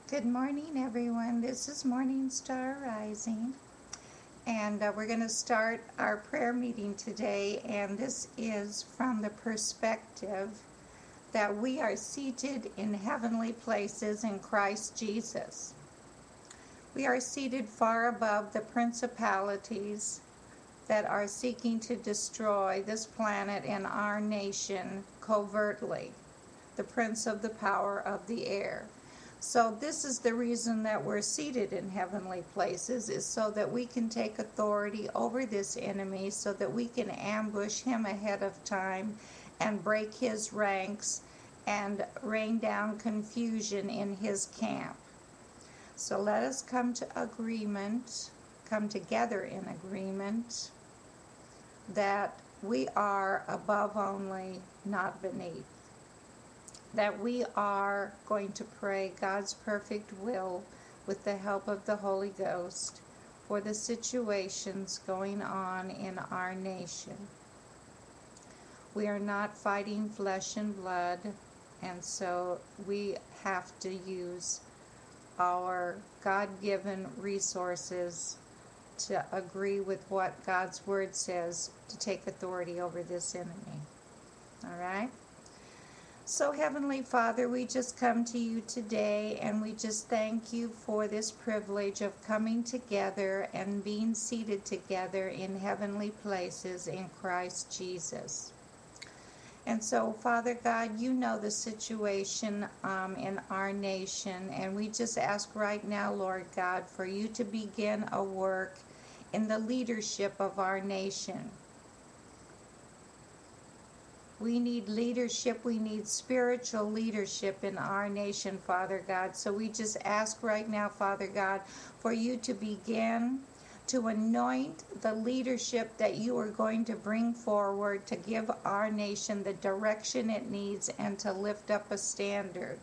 Good morning, everyone. This is Morning Star Rising, and we're going to start our prayer meeting today. And this is from the perspective that we are seated in heavenly places in Christ Jesus. We are seated far above the principalities that are seeking to destroy this planet and our nation covertly, the prince of the power of the air. So this is the reason that we're seated in heavenly places, is so that we can take authority over this enemy, so that we can ambush him ahead of time and break his ranks and rain down confusion in his camp. So let us come together in agreement that we are above only, not beneath. That we are going to pray God's perfect will with the help of the Holy Ghost for the situations going on in our nation. We are not fighting flesh and blood, and so we have to use our God-given resources to agree with what God's Word says to take authority over this enemy. All right? So, Heavenly Father, we just come to you today, and we just thank you for this privilege of coming together and being seated together in heavenly places in Christ Jesus. And so, Father God, you know the situation in our nation, and we just ask right now, Lord God, for you to begin a work in the leadership of our nation. We need leadership. We need spiritual leadership in our nation, Father God. So we just ask right now, Father God, for you to begin to anoint the leadership that you are going to bring forward to give our nation the direction it needs and to lift up a standard.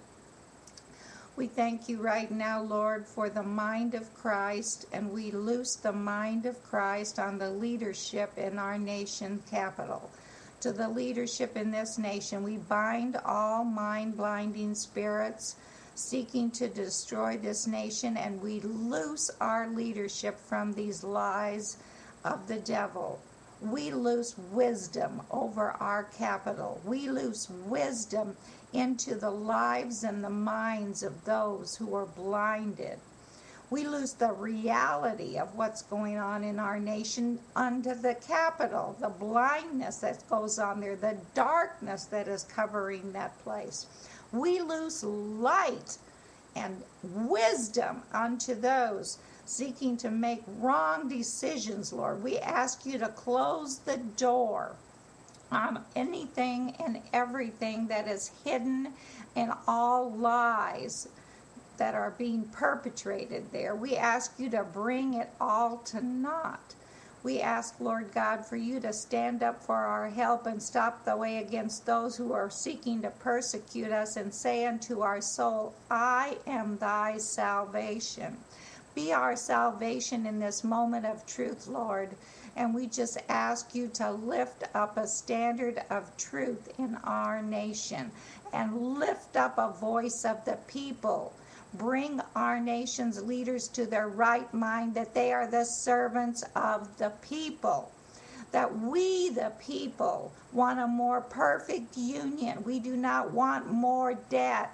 We thank you right now, Lord, for the mind of Christ, and we loose the mind of Christ on the leadership in our nation capital. To the leadership in this nation, we bind all mind-blinding spirits seeking to destroy this nation, and we loose our leadership from these lies of the devil. We loose wisdom over our capital. We loose wisdom into the lives and the minds of those who are blinded. We lose the reality of what's going on in our nation under the Capitol, the blindness that goes on there, the darkness that is covering that place. We lose light and wisdom unto those seeking to make wrong decisions, Lord. We ask you to close the door on anything and everything that is hidden in all lies that are being perpetrated there. We ask you to bring it all to naught. We ask, Lord God, for you to stand up for our help and stop the way against those who are seeking to persecute us, and say unto our soul, I am thy salvation. Be our salvation in this moment of truth, Lord. And we just ask you to lift up a standard of truth in our nation and lift up a voice of the people. Bring our nation's leaders to their right mind, that they are the servants of the people, that we, the people, want a more perfect union. We do not want more debt.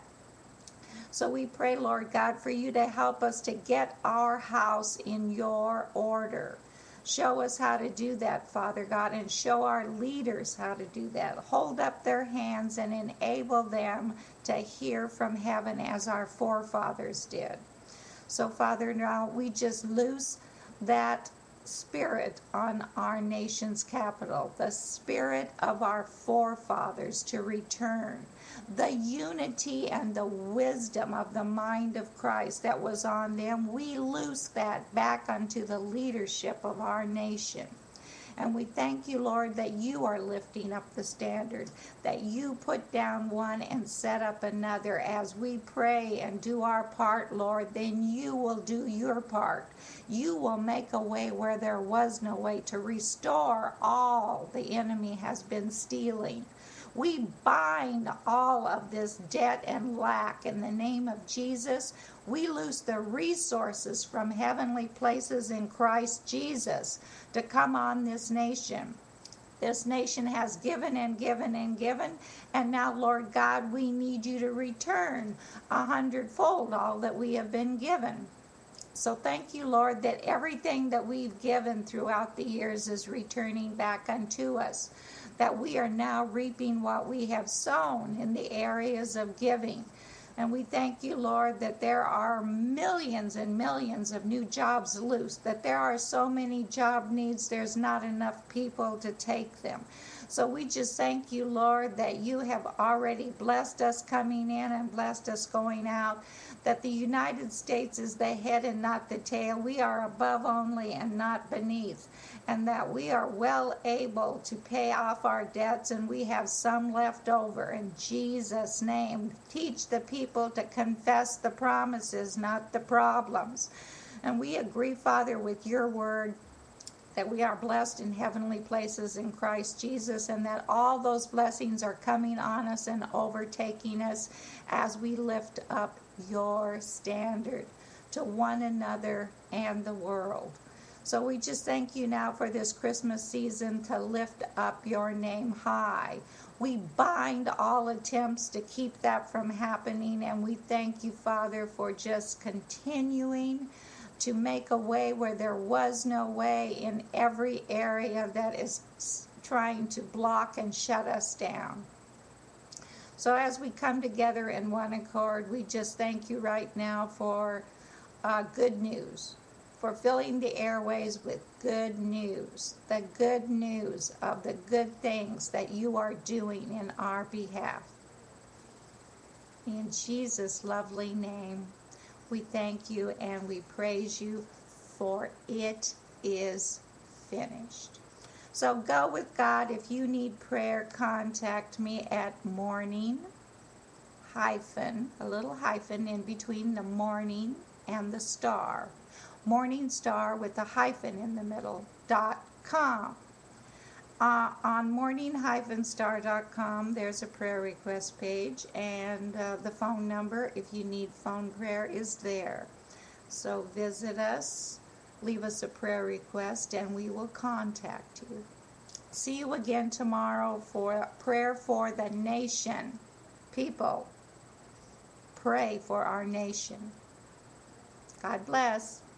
So we pray, Lord God, for you to help us to get our house in your order. Show us how to do that, Father God, and show our leaders how to do that. Hold up their hands and enable them to hear from heaven as our forefathers did. So, Father, now we just loose that spirit on our nation's capital, the spirit of our forefathers to return, the unity and the wisdom of the mind of Christ that was on them. We loose that back unto the leadership of our nation. And we thank you, Lord, that you are lifting up the standard, that you put down one and set up another. As we pray and do our part, Lord, then you will do your part. You will make a way where there was no way, to restore all the enemy has been stealing. We bind all of this debt and lack in the name of Jesus. We loose the resources from heavenly places in Christ Jesus to come on this nation. This nation has given and given and given, and now, Lord God, we need you to return 100-fold all that we have been given. So thank you, Lord, that everything that we've given throughout the years is returning back unto us, that we are now reaping what we have sown in the areas of giving. And we thank you, Lord, that there are millions and millions of new jobs loose, that there are so many job needs, there's not enough people to take them. So we just thank you, Lord, that you have already blessed us coming in and blessed us going out, that the United States is the head and not the tail. We are above only and not beneath, and that we are well able to pay off our debts, and we have some left over. In Jesus' name, teach the people to confess the promises, not the problems. And we agree, Father, with your word, that we are blessed in heavenly places in Christ Jesus, and that all those blessings are coming on us and overtaking us as we lift up your standard to one another and the world. So we just thank you now for this Christmas season to lift up your name high. We bind all attempts to keep that from happening, and we thank you, Father, for just continuing to make a way where there was no way in every area that is trying to block and shut us down. So as we come together in one accord, we just thank you right now for good news, for filling the airways with good news, the good news of the good things that you are doing in our behalf. In Jesus' lovely name, we thank you and we praise you, for it is finished. So go with God. If you need prayer, contact me at morning hyphen, a little hyphen in between the morning and the star. Morning Star with a hyphen in the middle, .com. On morning-star.com, there's a prayer request page, and the phone number, if you need phone prayer, is there. So visit us, leave us a prayer request, and we will contact you. See you again tomorrow for prayer for the nation. People, pray for our nation. God bless.